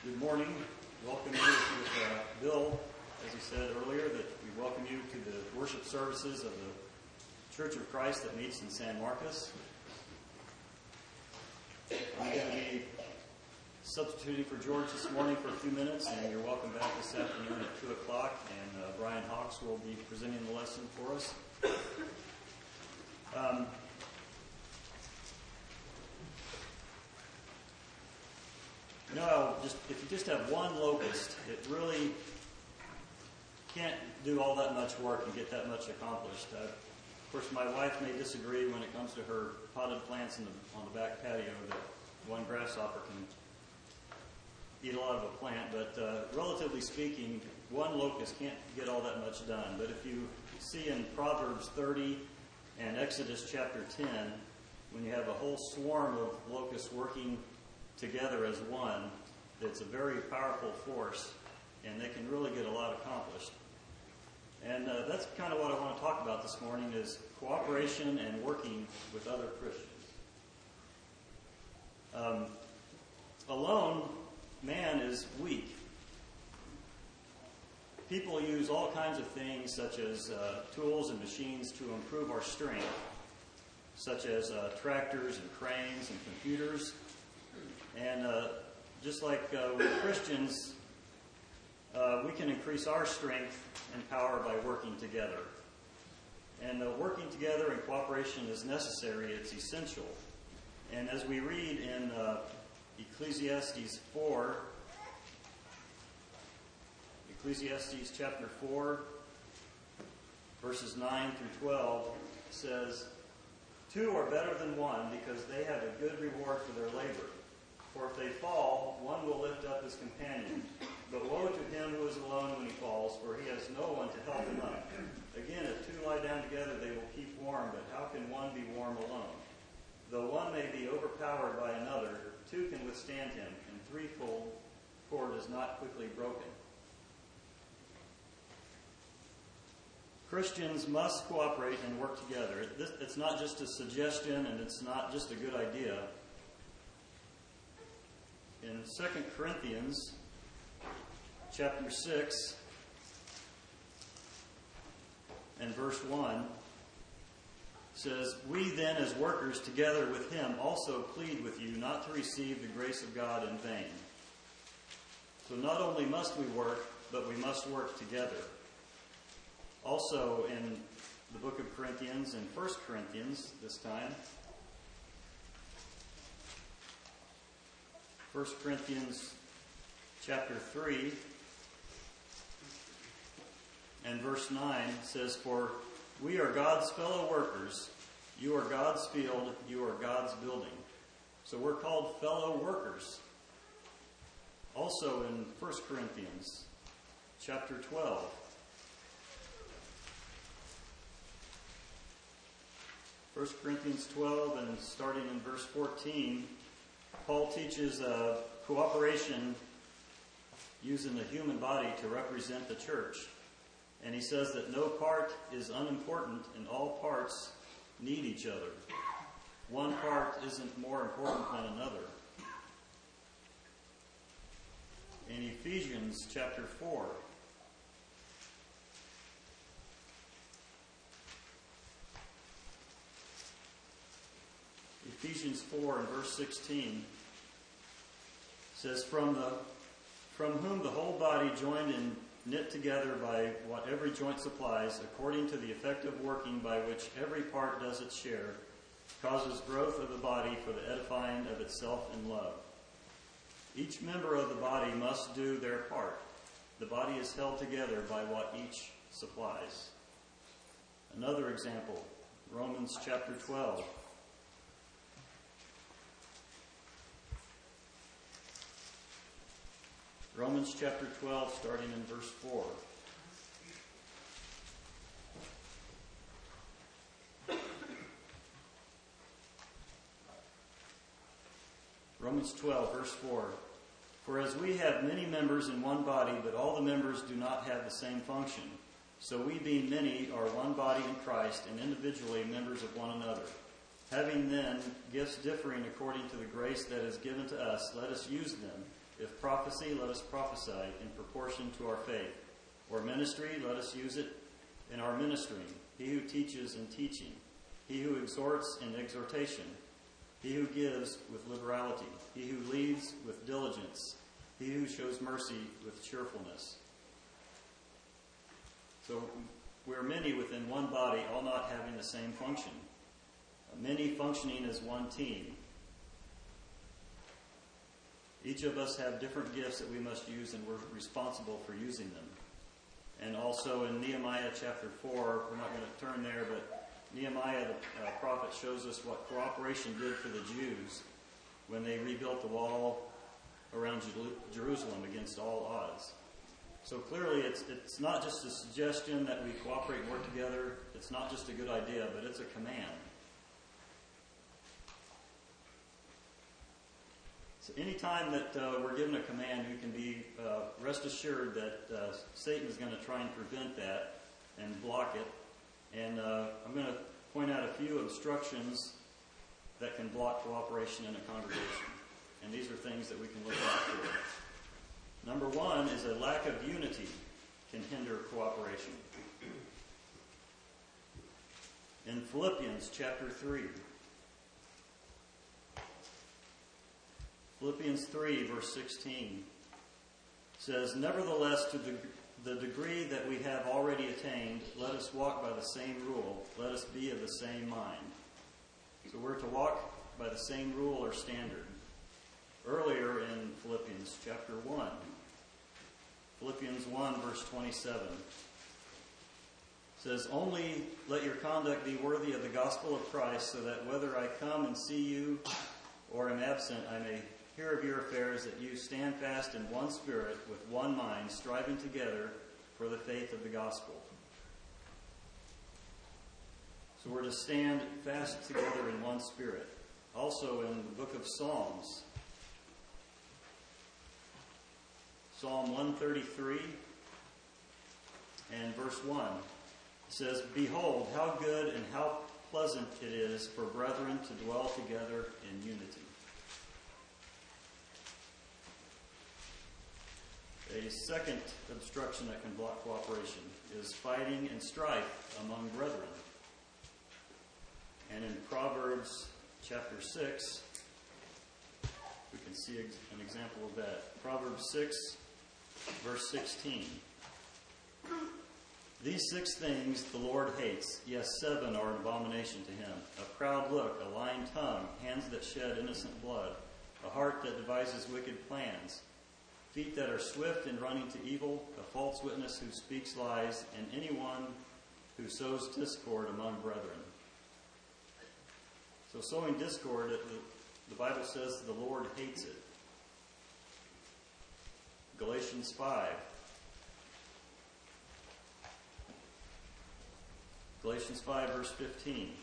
Good morning. Welcome you with Bill, as he said earlier, that we welcome you to the worship services of the Church of Christ that meets in San Marcos. I'm going to be substituting for George this morning for a few minutes, and you're welcome back this afternoon at 2 o'clock, and Brian Hawks will be presenting the lesson for us. If you just have one locust, it really can't do all that much work and get that much accomplished. Of course, my wife may disagree when it comes to her potted plants on the back patio that one grasshopper can eat a lot of a plant, but relatively speaking, one locust can't get all that much done. But if you see in Proverbs 30 and Exodus chapter 10, when you have a whole swarm of locusts working together as one, it's a very powerful force, and they can really get a lot accomplished. And that's kind of what I want to talk about this morning is cooperation and working with other Christians. Alone, man is weak. People use all kinds of things such as tools and machines to improve our strength, such as tractors and cranes and computers. And just like with Christians, we can increase our strength and power by working together. And working together and cooperation is necessary. It's essential. And as we read in Ecclesiastes chapter 4, verses 9 through 12, says, "Two are better than one because they have a good reward for their labor. For if they fall, one will lift up his companion. But woe to him who is alone when he falls, for he has no one to help him up. Again, if two lie down together, they will keep warm, but how can one be warm alone? Though one may be overpowered by another, two can withstand him, and threefold cord is not quickly broken." Christians must cooperate and work together. It's not just a suggestion, and it's not just a good idea. In 2 Corinthians chapter 6 and verse 1 says, "We then as workers together with him also plead with you not to receive the grace of God in vain." So not only must we work, but we must work together. Also in the book of Corinthians, in 1 Corinthians this time, 1 Corinthians chapter 3 and verse 9 says, "For we are God's fellow workers. You are God's field. You are God's building." So we're called fellow workers. Also in 1 Corinthians chapter 12. 1 Corinthians 12 and starting in verse 14, Paul teaches cooperation using the human body to represent the church. And he says that no part is unimportant and all parts need each other. One part isn't more important than another. In Ephesians chapter 4, Ephesians 4 and verse 16 says, From whom the whole body joined and knit together by what every joint supplies, according to the effective working by which every part does its share, causes growth of the body for the edifying of itself in love. Each member of the body must do their part. The body is held together by what each supplies." Another example, Romans chapter 12. Romans chapter 12, starting in verse 4. Romans 12, verse 4. "For as we have many members in one body, but all the members do not have the same function, so we being many are one body in Christ, and individually members of one another. Having then gifts differing according to the grace that is given to us, let us use them. If prophecy, let us prophesy in proportion to our faith. Or ministry, let us use it in our ministering. He who teaches in teaching. He who exhorts in exhortation. He who gives with liberality. He who leads with diligence. He who shows mercy with cheerfulness. So we're many within one body, all not having the same function. Many functioning as one team. Each of us have different gifts that we must use, and we're responsible for using them. And also in Nehemiah chapter 4, we're not going to turn there, but Nehemiah the prophet shows us what cooperation did for the Jews when they rebuilt the wall around Jerusalem against all odds. So clearly it's not just a suggestion that we cooperate and work together. It's not just a good idea, but it's a command. So anytime that we're given a command, you can be rest assured that Satan is going to try and prevent that and block it. And I'm going to point out a few obstructions that can block cooperation in a congregation. And these are things that we can look out for. Number one is a lack of unity can hinder cooperation. In Philippians chapter 3, Philippians 3, verse 16 says, "Nevertheless, to the degree that we have already attained, let us walk by the same rule. Let us be of the same mind." So we're to walk by the same rule or standard. Earlier in Philippians chapter 1, Philippians 1, verse 27 says, "Only let your conduct be worthy of the gospel of Christ, so that whether I come and see you or am absent, I may hear of your affairs, that you stand fast in one spirit, with one mind, striving together for the faith of the gospel." So we're to stand fast together in one spirit. Also in the book of Psalms, Psalm 133 and verse 1 says, "Behold, how good and how pleasant it is for brethren to dwell together in unity." A second obstruction that can block cooperation is fighting and strife among brethren. And in Proverbs chapter 6, we can see an example of that. Proverbs 6, verse 16. "These 6 things the Lord hates, yes, 7 are an abomination to him: a proud look, a lying tongue, hands that shed innocent blood, a heart that devises wicked plans, feet that are swift in running to evil, a false witness who speaks lies, and anyone who sows discord among brethren." So sowing discord, the Bible says the Lord hates it. Galatians 5. Galatians 5, verse 15.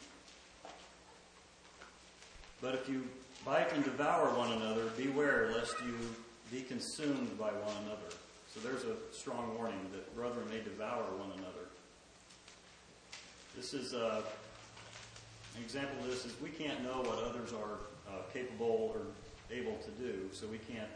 "But if you bite and devour one another, beware lest you be consumed by one another." So there's a strong warning that brethren may devour one another. This is an example of this is we can't know what others are capable or able to do, so we can't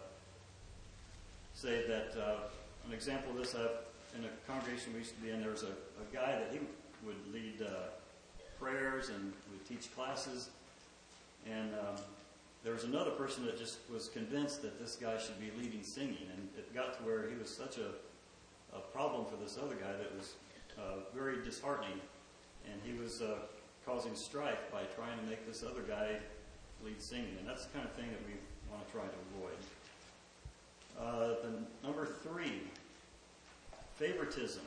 say that. An example of this, in a congregation we used to be in, there was a guy that he would lead prayers and would teach classes, and there was another person that just was convinced that this guy should be leading singing, and it got to where he was such a problem for this other guy that was very disheartening, and he was causing strife by trying to make this other guy lead singing, and that's the kind of thing that we want to try to avoid. Number 3, favoritism.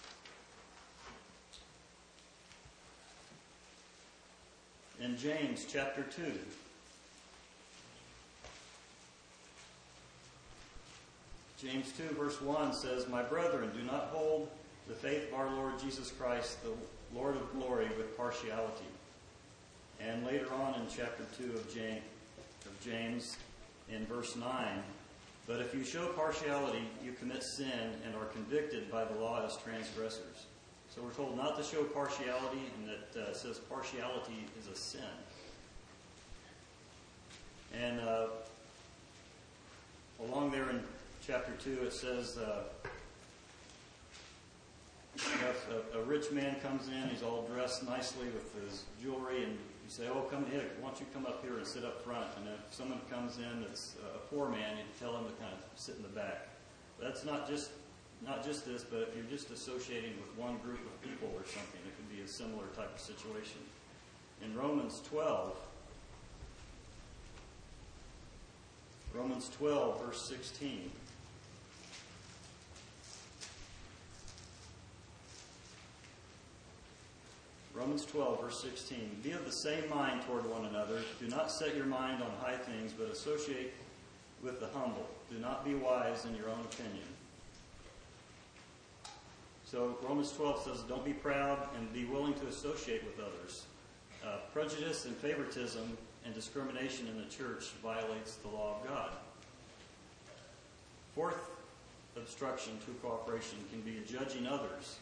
In James chapter 2, James 2 verse 1 says, "My brethren, do not hold the faith of our Lord Jesus Christ, the Lord of glory, with partiality." And later on in chapter 2 of James, in verse 9, "But if you show partiality, you commit sin and are convicted by the law as transgressors." So we're told not to show partiality, and that says partiality is a sin. And chapter 2, it says, if a rich man comes in, he's all dressed nicely with his jewelry, and you say, oh, come here, why don't you come up here and sit up front? And if someone comes in that's a poor man, you tell him to kind of sit in the back. That's not just this, but if you're just associating with one group of people or something, it could be a similar type of situation. In Romans 12, verse 16. Romans 12, verse 16. Be of the same mind toward one another. Do not set your mind on high things, but associate with the humble. Do not be wise in your own opinion. So Romans 12 says, don't be proud and be willing to associate with others. Prejudice and favoritism and discrimination in the church violates the law of God. Fourth obstruction to cooperation can be judging others.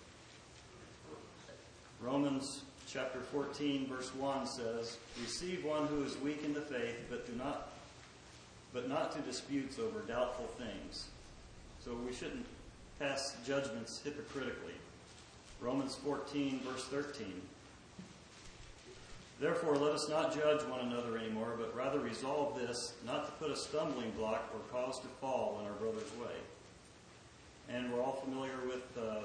Romans chapter 14, verse 1 says, receive one who is weak in the faith, but not to disputes over doubtful things. So we shouldn't pass judgments hypocritically. Romans 14, verse 13. Therefore, let us not judge one another anymore, but rather resolve this, not to put a stumbling block or cause to fall in our brother's way. And we're all familiar with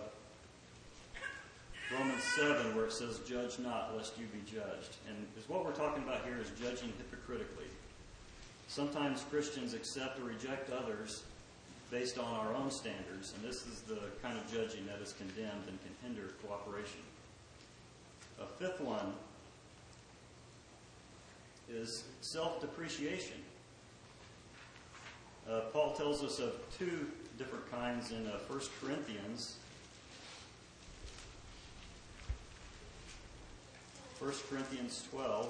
Romans 7, where it says, judge not, lest you be judged. And what we're talking about here is judging hypocritically. Sometimes Christians accept or reject others based on our own standards, and this is the kind of judging that is condemned and can hinder cooperation. A fifth one is self-depreciation. Paul tells us of two different kinds in 1 Corinthians. 1 Corinthians 12.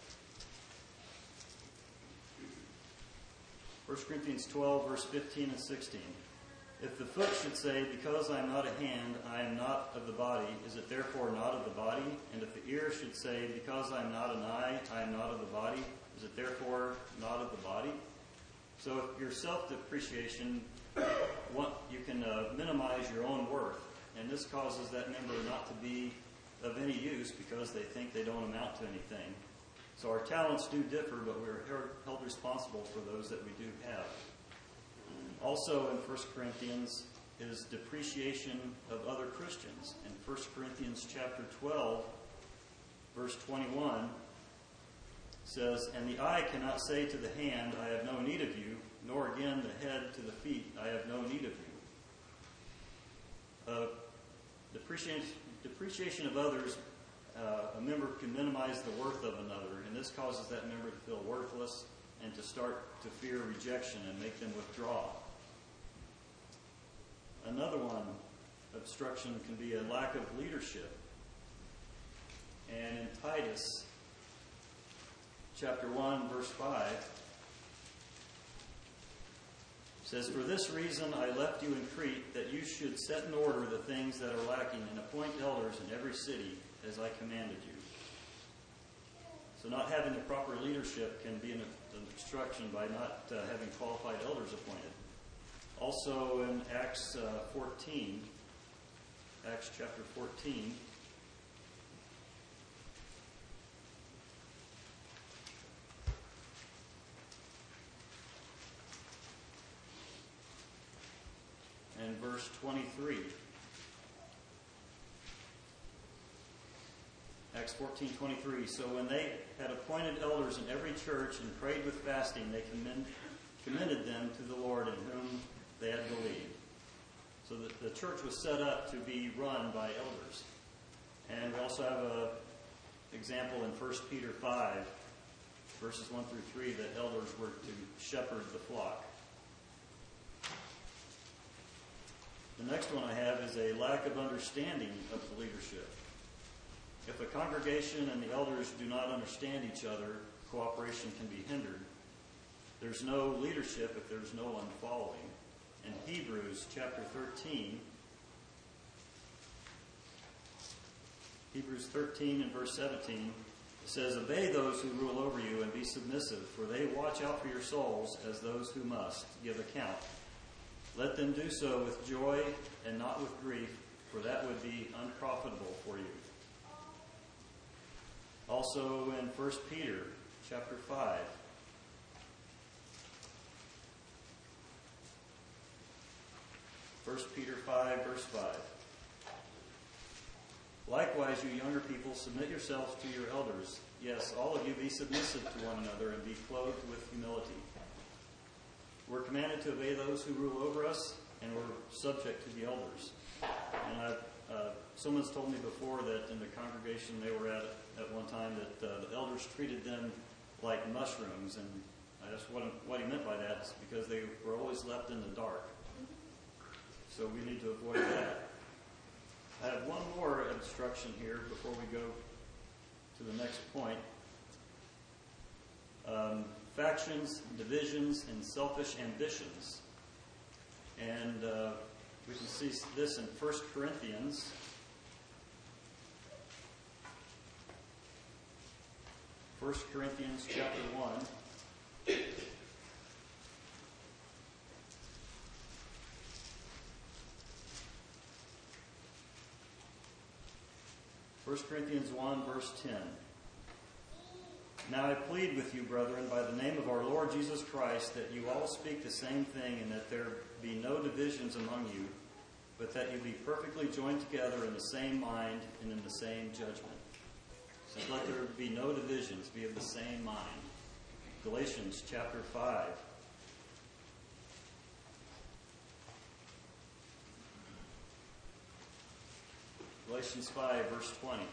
1 Corinthians 12, verse 15 and 16. If the foot should say, because I am not a hand, I am not of the body, is it therefore not of the body? And if the ear should say, because I am not an eye, I am not of the body, is it therefore not of the body? So if your self-depreciation, you can minimize your own worth, and this causes that member not to be of any use because they think they don't amount to anything. So our talents do differ, but we're held responsible for those that we do have. Also in 1 Corinthians is depreciation of other Christians. In 1 Corinthians chapter 12, verse 21, says, and the eye cannot say to the hand, I have no need of you, nor again the head to the feet, I have no need of you. Depreciation of others, a member can minimize the worth of another, and this causes that member to feel worthless and to start to fear rejection and make them withdraw. Another one, obstruction, can be a lack of leadership. And in Titus chapter 1, verse 5, says, for this reason I left you in Crete, that you should set in order the things that are lacking and appoint elders in every city as I commanded you. So not having the proper leadership can be an obstruction by not having qualified elders appointed. Also in Acts 14, Acts chapter 14, and verse 23. Acts 14:23. So when they had appointed elders in every church and prayed with fasting, they commended them to the Lord in whom they had believed. So the church was set up to be run by elders. And we also have an example in 1 Peter 5, verses 1 through 3, that elders were to shepherd the flock. The next one I have is a lack of understanding of the leadership. If a congregation and the elders do not understand each other, cooperation can be hindered. There's no leadership if there's no one following. In Hebrews chapter 13, Hebrews 13 and verse 17, it says, obey those who rule over you and be submissive, for they watch out for your souls as those who must give account. Let them do so with joy and not with grief, for that would be unprofitable for you. Also in 1 Peter chapter 5. 1 Peter 5, verse 5. Likewise, you younger people, submit yourselves to your elders. Yes, all of you be submissive to one another and be clothed with humility. We're commanded to obey those who rule over us, and we're subject to the elders. And someone's told me before that in the congregation they were at one time that the elders treated them like mushrooms, and that's what he meant by that is because they were always left in the dark. So we need to avoid that. I have one more instruction here before we go to the next point. Factions, divisions, and selfish ambitions. And we can see this in 1 Corinthians. 1 Corinthians chapter 1. 1 Corinthians 1, verse 10. Now I plead with you, brethren, by the name of our Lord Jesus Christ, that you all speak the same thing, and that there be no divisions among you, but that you be perfectly joined together in the same mind and in the same judgment. So let there be no divisions, be of the same mind. Galatians chapter 5. Galatians 5, verse 20.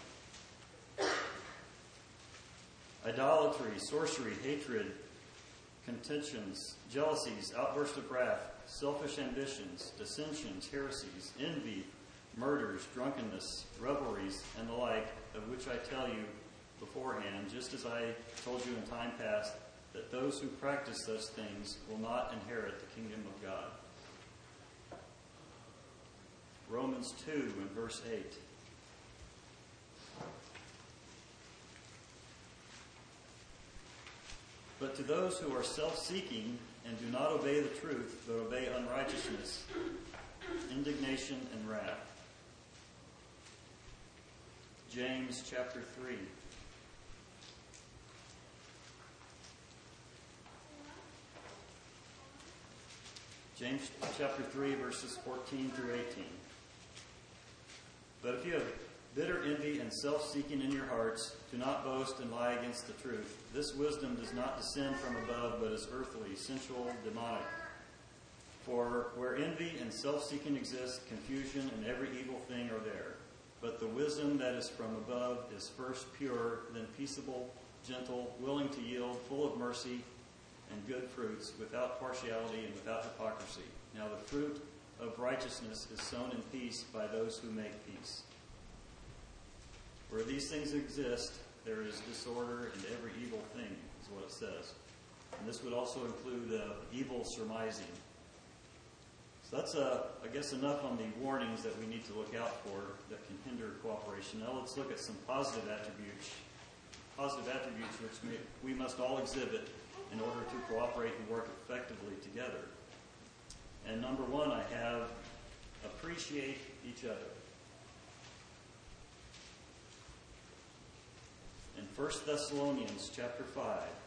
Idolatry, sorcery, hatred, contentions, jealousies, outbursts of wrath, selfish ambitions, dissensions, heresies, envy, murders, drunkenness, revelries, and the like, of which I tell you beforehand, just as I told you in time past, that those who practice such things will not inherit the kingdom of God. Romans 2 and verse 8. But to those who are self-seeking and do not obey the truth, but obey unrighteousness, indignation and wrath. James chapter 3. James chapter 3, verses 14 through 18. But if you have bitter envy and self-seeking in your hearts, do not boast and lie against the truth. This wisdom does not descend from above, but is earthly, sensual, demonic. For where envy and self-seeking exist, confusion and every evil thing are there. But the wisdom that is from above is first pure, then peaceable, gentle, willing to yield, full of mercy and good fruits, without partiality and without hypocrisy. Now the fruit of righteousness is sown in peace by those who make peace. Where these things exist, there is disorder and every evil thing, is what it says. And this would also include evil surmising. So that's, I guess, enough on the warnings that we need to look out for that can hinder cooperation. Now let's look at some positive attributes which we must all exhibit in order to cooperate and work effectively together. And number one, I have appreciate each other. In 1 Thessalonians chapter 5.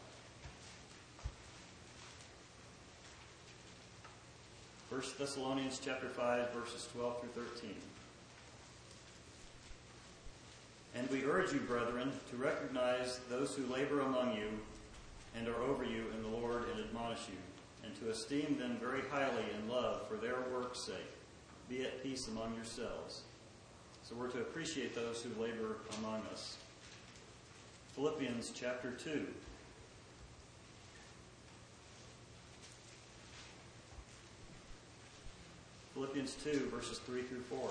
1 Thessalonians chapter 5, verses 12 through 13. And we urge you, brethren, to recognize those who labor among you and are over you in the Lord and admonish you, and to esteem them very highly in love for their work's sake. Be at peace among yourselves. So we're to appreciate those who labor among us. Philippians chapter 2. Philippians 2, verses 3 through 4.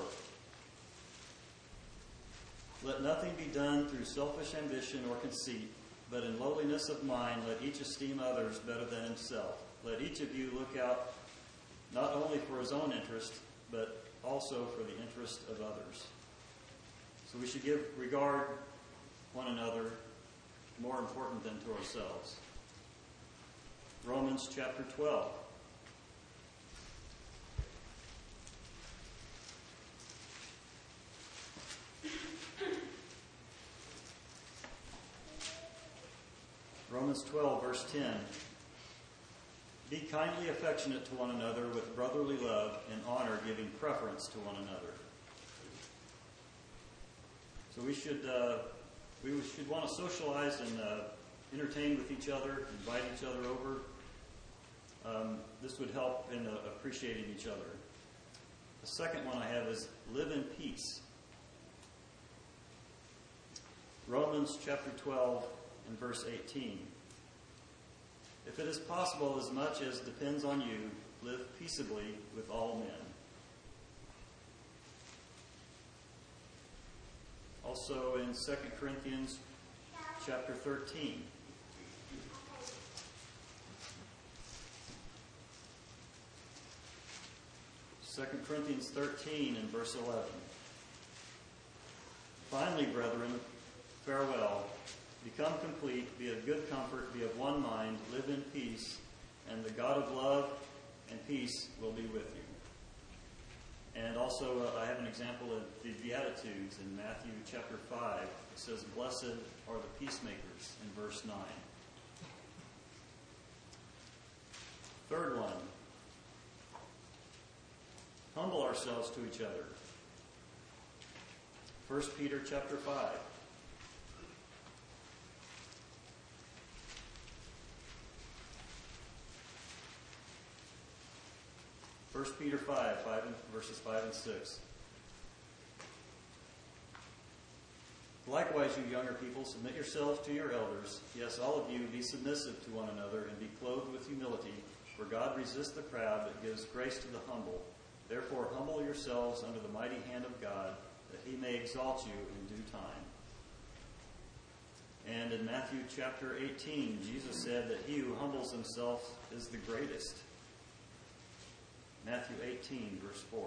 Let nothing be done through selfish ambition or conceit, but in lowliness of mind let each esteem others better than himself. Let each of you look out not only for his own interest, but also for the interest of others. So we should give regard one another more important than to ourselves. Romans chapter 12. Romans 12, verse 10. Be kindly affectionate to one another with brotherly love and honor, giving preference to one another. So we should want to socialize and entertain with each other, invite each other over. This would help in appreciating each other. The second one I have is live in peace. Romans chapter 12 and verse 18. If it is possible, as much as depends on you, live peaceably with all men. Also in 2 Corinthians chapter 13. Second Corinthians 13 and verse 11. Finally, brethren, farewell. Become complete, be of good comfort, be of one mind, live in peace, and the God of love and peace will be with you. And also, I have an example of the Beatitudes in Matthew chapter 5. It says, blessed are the peacemakers in verse 9. Third one, humble ourselves to each other. 1 Peter chapter 5. 1 Peter 5, verses 5 and 6. Likewise, you younger people, submit yourselves to your elders. Yes, all of you, be submissive to one another and be clothed with humility. For God resists the proud, but gives grace to the humble. Therefore, humble yourselves under the mighty hand of God, that he may exalt you in due time. And in Matthew chapter 18, Jesus said that he who humbles himself is the greatest. Matthew 18, verse 4.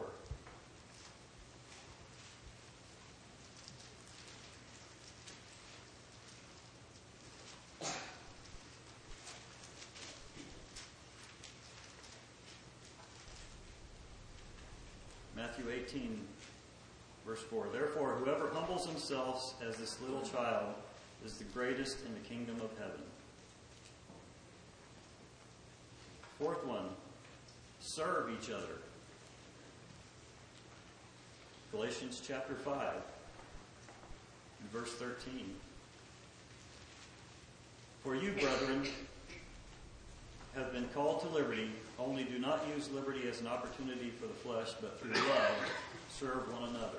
Matthew 18, verse 4. Therefore, whoever humbles himself as this little child is the greatest in the kingdom of heaven. Fourth one, serve each other. Galatians chapter 5 and verse 13. For you, brethren, have been called to liberty, only do not use liberty as an opportunity for the flesh, but through love serve one another.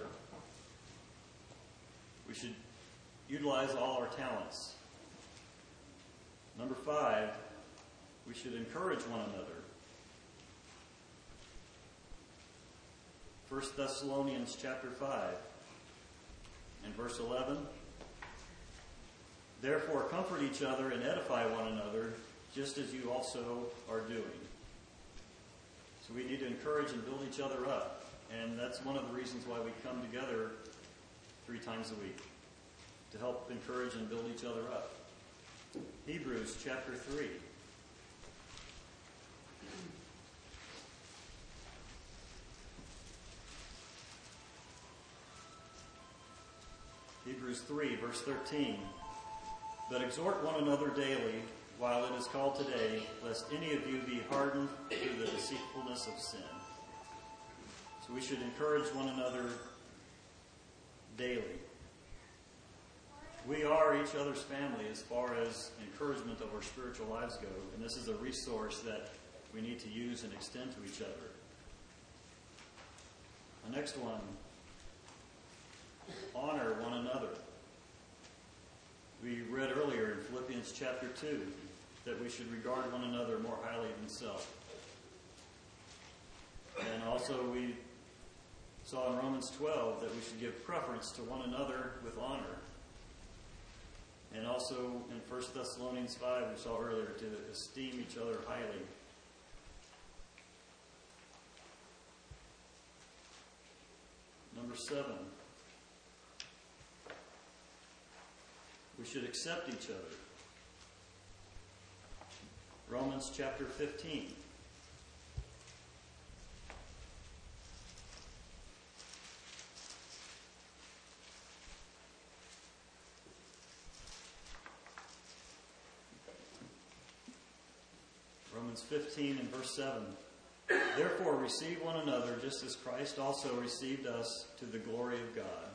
We should utilize all our talents. Number 5, we should encourage one another. 1 Thessalonians chapter 5 and verse 11. Therefore, comfort each other and edify one another, just as you also are doing. So we need to encourage and build each other up. And that's one of the reasons why we come together 3 times a week, to help encourage and build each other up. Hebrews chapter 3. Hebrews 3, verse 13. But exhort one another daily, while it is called today, lest any of you be hardened through the deceitfulness of sin. So we should encourage one another daily. We are each other's family as far as encouragement of our spiritual lives go, and this is a resource that we need to use and extend to each other. The next one, honor one another. We read earlier in Philippians chapter 2 that we should regard one another more highly than self. And also we saw in Romans 12 that we should give preference to one another with honor. And also in 1 Thessalonians 5 we saw earlier to esteem each other highly. Number 7. We should accept each other. Romans chapter 15. Romans 15 and verse 7. Therefore receive one another just as Christ also received us to the glory of God.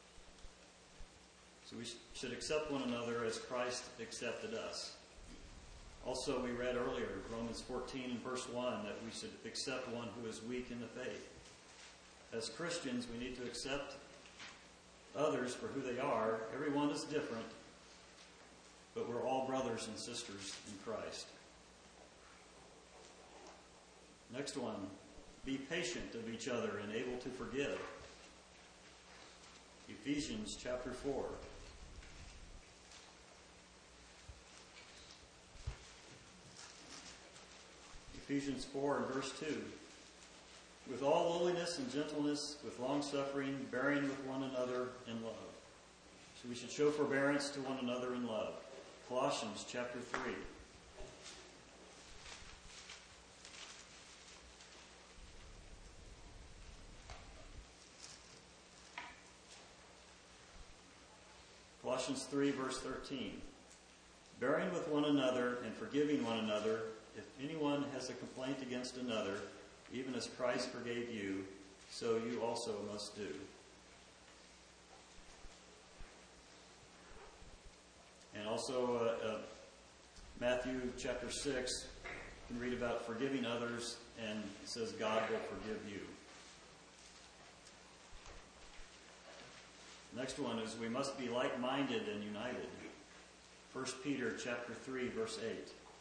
So we should accept one another as Christ accepted us. Also, we read earlier, Romans 14 and verse 1, that we should accept one who is weak in the faith. As Christians, we need to accept others for who they are. Everyone is different, but we're all brothers and sisters in Christ. Next one, be patient of each other and able to forgive. Ephesians chapter 4. Ephesians 4 and verse 2. With all lowliness and gentleness, with long-suffering, bearing with one another in love. So we should show forbearance to one another in love. Colossians chapter 3. Colossians 3 verse 13. Bearing with one another and forgiving one another, if anyone has a complaint against another, even as Christ forgave you, so you also must do. And also Matthew chapter 6, you can read about forgiving others, and it says God will forgive you. Next one is we must be like-minded and united. 1 Peter chapter 3, verse 8.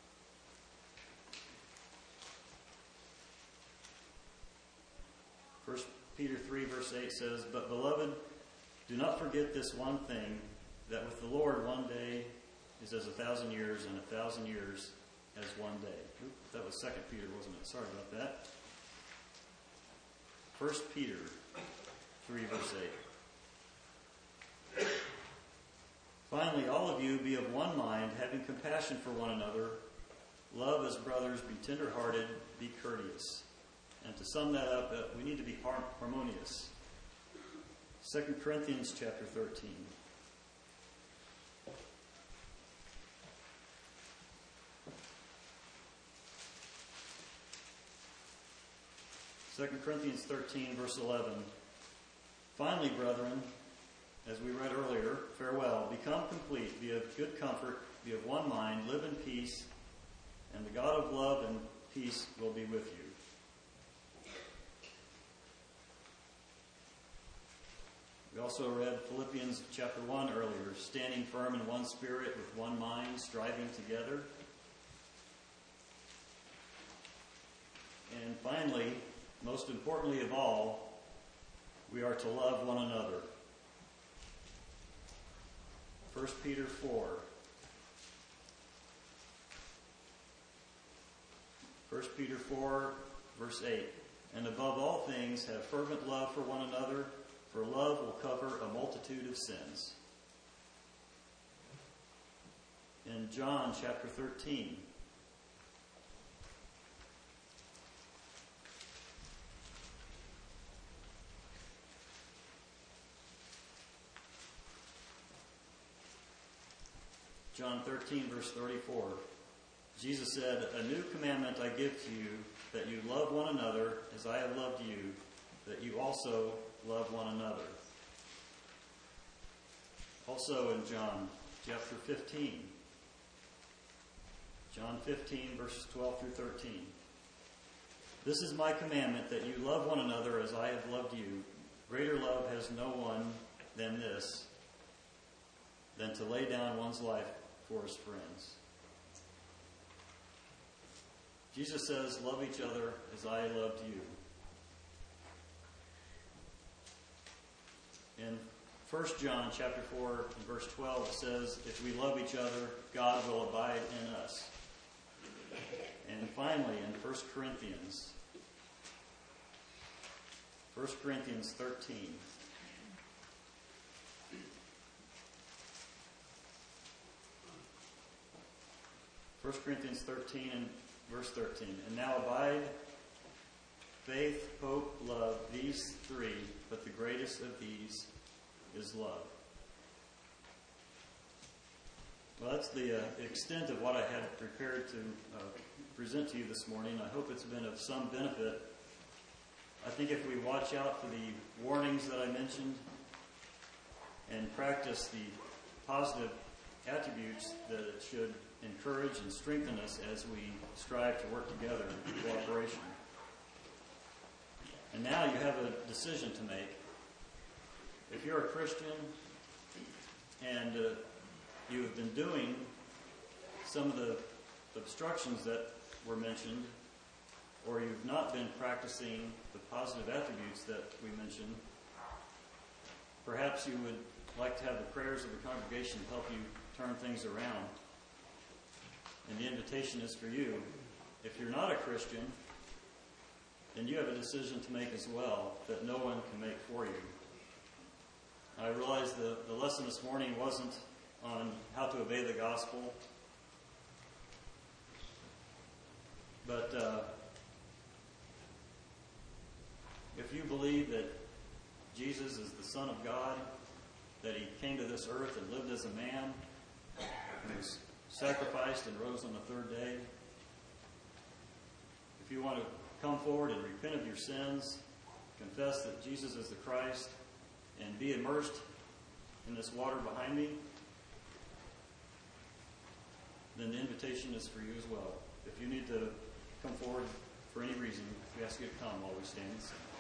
1 Peter 3, verse 8 says, But beloved, do not forget this one thing, that with the Lord one day is as 1,000 years, and 1,000 years as one day. Oop, that was 2 Peter, wasn't it? Sorry about that. 1 Peter 3, verse 8. Finally, all of you be of one mind, having compassion for one another. Love as brothers, be tender-hearted, be courteous. And to sum that up, we need to be harmonious. 2 Corinthians chapter 13. Second Corinthians 13, verse 11. Finally, brethren, as we read earlier, farewell, become complete, be of good comfort, be of one mind, live in peace, and the God of love and peace will be with you. We also read Philippians chapter 1 earlier, standing firm in one spirit, with one mind, striving together. And finally, most importantly of all, we are to love one another. 1 Peter 4. 1 Peter 4, verse 8. And above all things, have fervent love for one another, for love will cover a multitude of sins. In John chapter 13. John 13, verse 34. Jesus said, A new commandment I give to you, that you love one another as I have loved you, that you also love one another. Also in John chapter 15. John 15, verses 12 through 13. This is my commandment, that you love one another as I have loved you. Greater love has no one than this, than to lay down one's life for his friends. Jesus says, love each other as I loved you. In 1 John chapter 4 and verse 12, it says, if we love each other, God will abide in us. And finally, in 1 Corinthians 13. 1 Corinthians 13 and verse 13. And now abide faith, hope, love, these three, but the greatest of these is love. Well, that's the extent of what I had prepared to present to you this morning. I hope it's been of some benefit. I think if we watch out for the warnings that I mentioned and practice the positive attributes that it should encourage and strengthen us as we strive to work together in cooperation. And now you have a decision to make. If you're a Christian and you have been doing some of the obstructions that were mentioned, or you've not been practicing the positive attributes that we mentioned, perhaps you would like to have the prayers of the congregation help you turn things around. And the invitation is for you. If you're not a Christian, then you have a decision to make as well that no one can make for you. I realize the lesson this morning wasn't on how to obey the gospel, but if you believe that Jesus is the Son of God, that he came to this earth and lived as a man, and was sacrificed and rose on the third day, if you want to come forward and repent of your sins, confess that Jesus is the Christ, and be immersed in this water behind me, then the invitation is for you as well. If you need to come forward for any reason, we ask you to come while we stand and sing.